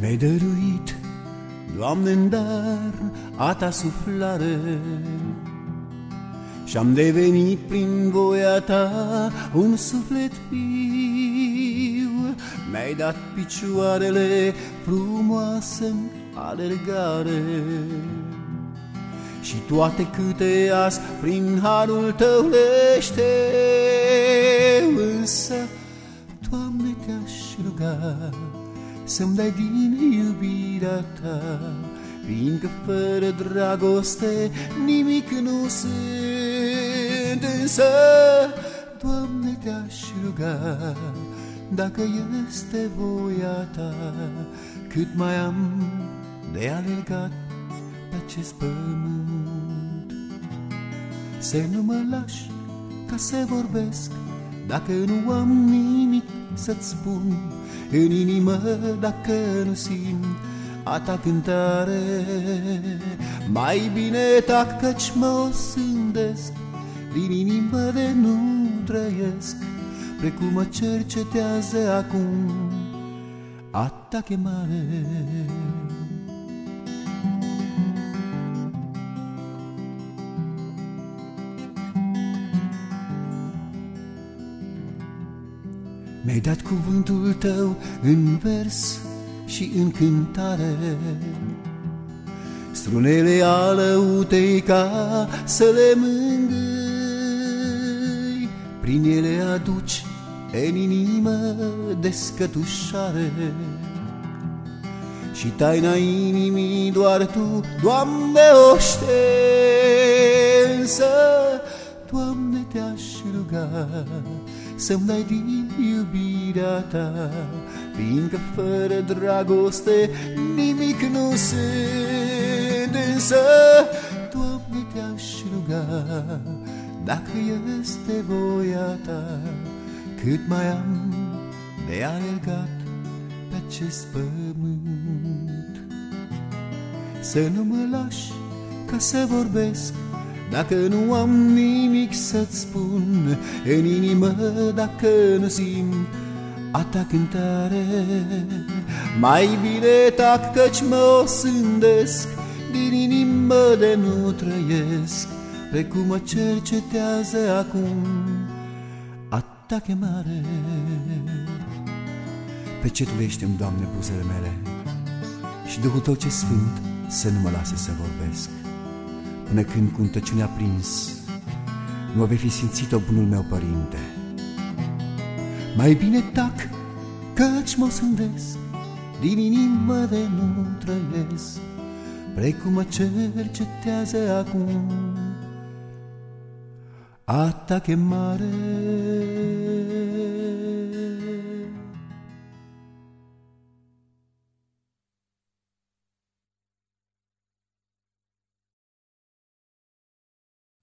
Mi-ai dăruit, Doamne, în dar a Ta suflare și-am devenit prin voia Ta un suflet viu. Mi-ai dat picioarele frumoase-mi alergare și toate câte azi prin harul Tău le știu. Însă, Doamne, Te-aș ruga să-mi dai din iubirea Ta, fiindcă fără dragoste nimic nu sunt. Însă, Doamne, Te-aș ruga, dacă este voia Ta, cât mai am de alergat pe acest pământ. Să nu mă lași ca să vorbesc, dacă nu am nimic să-ți spun în inimă, dacă nu simt a Ta cântare. Mai bine tac, căci mă osândesc, din inimă de nu trăiesc, precum mă cercetează acum a Ta chemare. Mi-ai dat cuvântul Tău în vers și în cântare, strunele alăutei ca să le mângâi. Prin ele aduci în inimă descătușare și taina inimii doar Tu, Doamne, o știi. Însă, Doamne, Te-aș ruga să-mi dai din iubirea Ta, fiindcă fără dragoste nimic nu sunt. Însă, Doamne, Te-aș ruga, dacă este voia Ta, cât mai am de alergat pe acest pământ. Să nu mă lași ca să vorbesc, dacă nu am nimic să-ți spun în inimă, dacă nu simt a Ta cântare. Mai bine tac, căci mă osândesc, din inimă de nu trăiesc, precum mă cercetează acum a Ta chemare. Pecetulește-mi, Doamne, buzele mele și Duhul Tău ce sfânt să nu mă lase să vorbesc, până când cu întăciunea prins nu vei fi simțit-o, bunul meu Părinte. Mai bine tac, căci mă osândesc, din inimă de nu trăiesc, precum mă cercetează acum a Ta chemare.